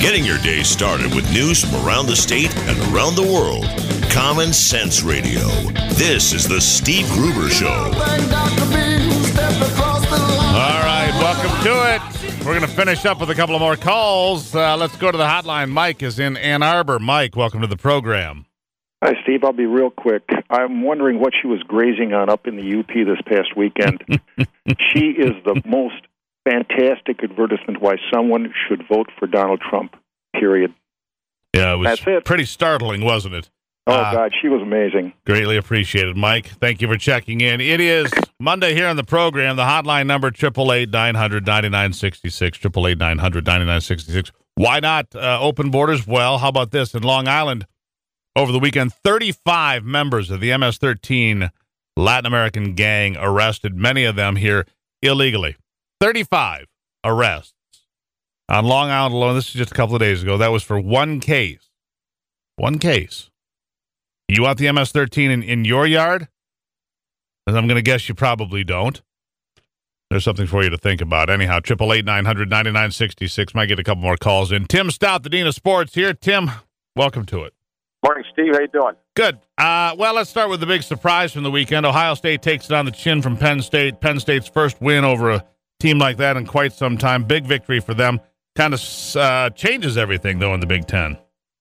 Getting your day started with news from around the state and around the world. Common Sense Radio. This is the Steve Gruber Show. All right, welcome to it. We're going to finish up with a couple of more calls. Let's go to the hotline. Mike is in Ann Arbor. Mike, welcome to the program. Hi, Steve. I'll be real quick. I'm wondering what she was grazing on up in the UP this past weekend. She is the most fantastic advertisement why someone should vote for Donald Trump, period. Yeah, it was That's it. Pretty startling, wasn't it? Oh, God, she was amazing. Greatly appreciated, Mike. Thank you for checking in. It is Monday here on the program. The hotline number, 888-900-9966, 888-900-9966. Why not open borders? Well, how about this? In Long Island, over the weekend, 35 members of the MS-13 Latin American gang arrested, many of them here illegally. 35 arrests on Long Island alone. This is just a couple of days ago. That was for one case. One case. You want the MS-13 in your yard? And I'm going to guess you probably don't. There's something for you to think about. Anyhow, 888-900-9966. Might get a couple more calls in. Tim Stout, the Dean of Sports here. Tim, welcome to it. Morning, Steve. How you doing? Good. Well, let's start with the big surprise from the weekend. Ohio State takes it on the chin from Penn State. Penn State's first win over a team like that in quite some time. Big victory for them. Kind of changes everything, though, in the Big Ten.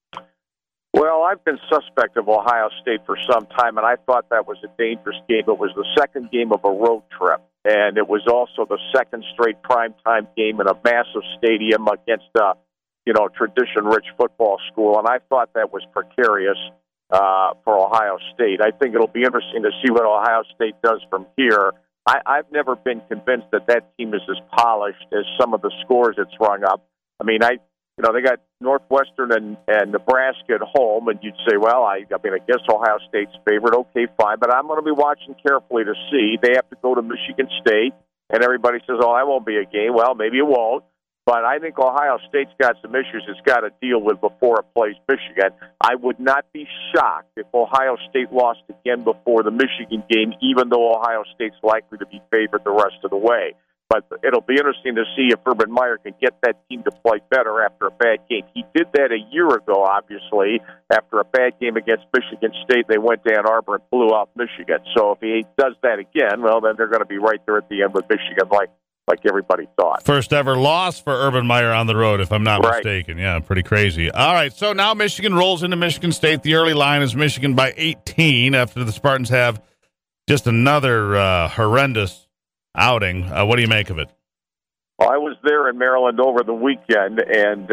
Well, I've been suspect of Ohio State for some time, and I thought that was a dangerous game. It was the second game of a road trip, and it was also the second straight primetime game in a massive stadium against a tradition-rich football school, and I thought that was precarious for Ohio State. I think it'll be interesting to see what Ohio State does from here. I've never been convinced that team is as polished as some of the scores it's rung up. I mean, they got Northwestern and Nebraska at home, and you'd say, well, I guess Ohio State's favored. Okay, fine, but I'm going to be watching carefully to see. They have to go to Michigan State, and everybody says, oh, that won't be a game. Well, maybe it won't. But I think Ohio State's got some issues it's got to deal with before it plays Michigan. I would not be shocked if Ohio State lost again before the Michigan game, even though Ohio State's likely to be favored the rest of the way. But it'll be interesting to see if Urban Meyer can get that team to play better after a bad game. He did that a year ago, obviously. After a bad game against Michigan State, they went to Ann Arbor and blew out Michigan. So if he does that again, well, then they're going to be right there at the end with Michigan like everybody thought. First ever loss for Urban Meyer on the road, if I'm not mistaken. Yeah, pretty crazy. All right, so now Michigan rolls into Michigan State. The early line is Michigan by 18 after the Spartans have just another horrendous outing. What do you make of it? Well, I was there in Maryland over the weekend, and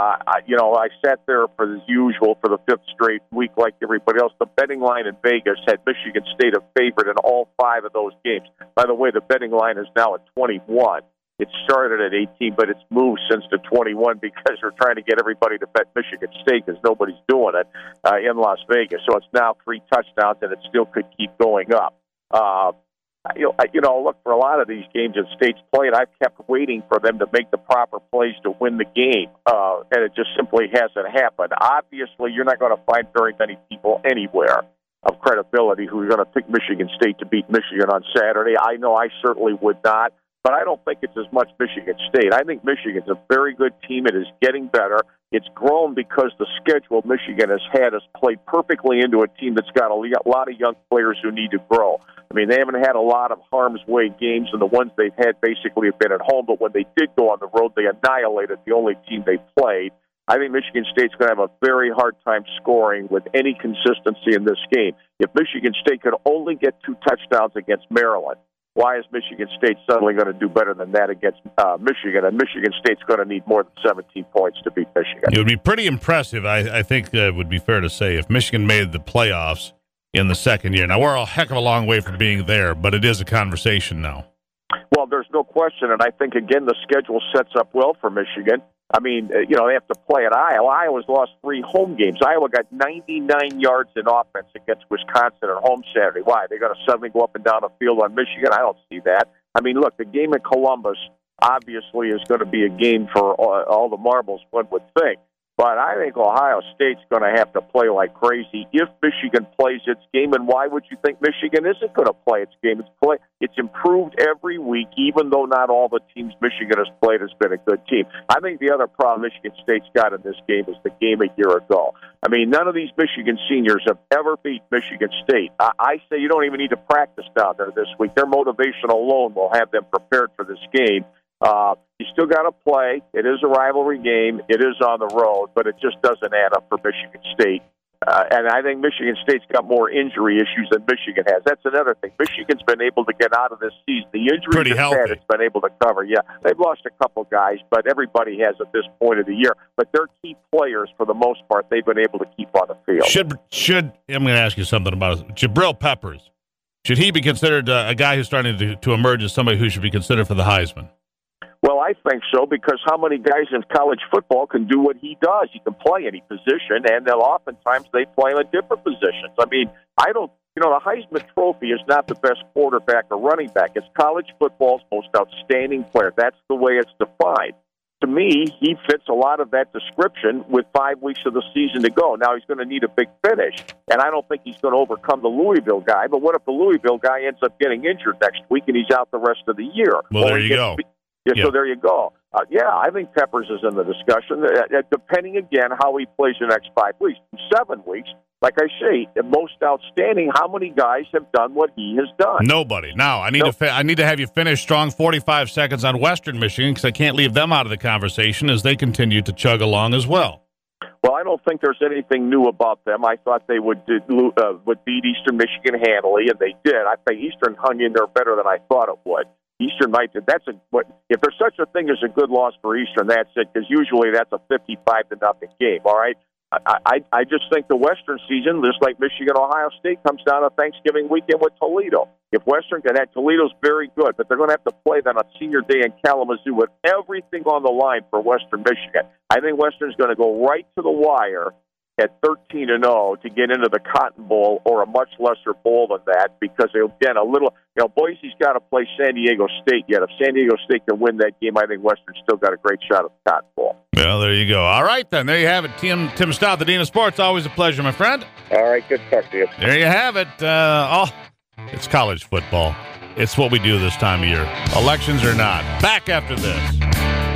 I sat there as usual for the fifth straight week like everybody else. The betting line in Vegas had Michigan State a favorite in all 5 of those games. By the way, the betting line is now at 21. It started at 18, but it's moved since to 21 because they're trying to get everybody to bet Michigan State because nobody's doing it in Las Vegas. So it's now 3 touchdowns, and it still could keep going up. Look, for a lot of these games that State's played, I've kept waiting for them to make the proper plays to win the game, and it just simply hasn't happened. Obviously, you're not going to find very many people anywhere of credibility who are going to pick Michigan State to beat Michigan on Saturday. I know I certainly would not, but I don't think it's as much Michigan State. I think Michigan's a very good team. It is getting better. It's grown because the schedule Michigan has had us play perfectly into a team that's got a lot of young players who need to grow. I mean, they haven't had a lot of harm's way games, and the ones they've had basically have been at home, but when they did go on the road, they annihilated the only team they played. I think Michigan State's going to have a very hard time scoring with any consistency in this game. If Michigan State could only get 2 touchdowns against Maryland, why is Michigan State suddenly going to do better than that against Michigan? And Michigan State's going to need more than 17 points to beat Michigan. It would be pretty impressive, I think it would be fair to say, if Michigan made the playoffs in the second year. Now, we're a heck of a long way from being there, but it is a conversation now. Well, there's no question, and I think, again, the schedule sets up well for Michigan. I mean, they have to play at Iowa. Iowa's lost 3 home games. Iowa got 99 yards in offense against Wisconsin at home Saturday. Why? They're going to suddenly go up and down the field on Michigan? I don't see that. I mean, look, the game in Columbus obviously is going to be a game for all the marbles, one would think. But I think Ohio State's going to have to play like crazy if Michigan plays its game. And why would you think Michigan isn't going to play its game? It's improved every week, even though not all the teams Michigan has played has been a good team. I think the other problem Michigan State's got in this game is the game a year ago. I mean, none of these Michigan seniors have ever beat Michigan State. I say you don't even need to practice down there this week. Their motivation alone will have them prepared for this game. You still got to play. It is a rivalry game. It is on the road, but it just doesn't add up for Michigan State. And I think Michigan State's got more injury issues than Michigan has. That's another thing. Michigan's been able to get out of this season. The injuries it's been able to cover. Yeah, they've lost a couple guys, but everybody has at this point of the year. But their key players, for the most part, they've been able to keep on the field. Should I'm going to ask you something about it. Jabril Peppers. Should he be considered a guy who's starting to emerge as somebody who should be considered for the Heisman? Well, I think so, because how many guys in college football can do what he does? He can play any position, and oftentimes they play him in different positions. I mean, the Heisman Trophy is not the best quarterback or running back. It's college football's most outstanding player. That's the way it's defined. To me, he fits a lot of that description with 5 weeks of the season to go. Now, he's going to need a big finish, and I don't think he's going to overcome the Louisville guy. But what if the Louisville guy ends up getting injured next week and he's out the rest of the year? Well, there you go. Yeah, so there you go. I think Peppers is in the discussion, depending, again, how he plays the next 5 weeks. 7 weeks, like I say, the most outstanding, how many guys have done what he has done? Nobody. Now, I need to have you finish strong 45 seconds on Western Michigan, because I can't leave them out of the conversation as they continue to chug along as well. Well, I don't think there's anything new about them. I thought they would beat Eastern Michigan handily, and they did. I think Eastern hung in there better than I thought it would. Eastern might. If there's such a thing as a good loss for Eastern, that's it. Because usually that's a 55-0 game. All right. I just think the Western season, just like Michigan, Ohio State, comes down to Thanksgiving weekend with Toledo. If Western can, Toledo's very good, but they're going to have to play them on Senior Day in Kalamazoo with everything on the line for Western Michigan. I think Western's going to go right to the wire at 13-0 to get into the Cotton Bowl or a much lesser bowl than that, because again, Boise's got to play San Diego State yet. If San Diego State can win that game, I think Western's still got a great shot at the Cotton Bowl. Well, there you go. All right, then. There you have it. Tim Stout, the Dean of Sports. Always a pleasure, my friend. All right, good to talk to you. There you have it. It's college football. It's what we do this time of year. Elections or not. Back after this.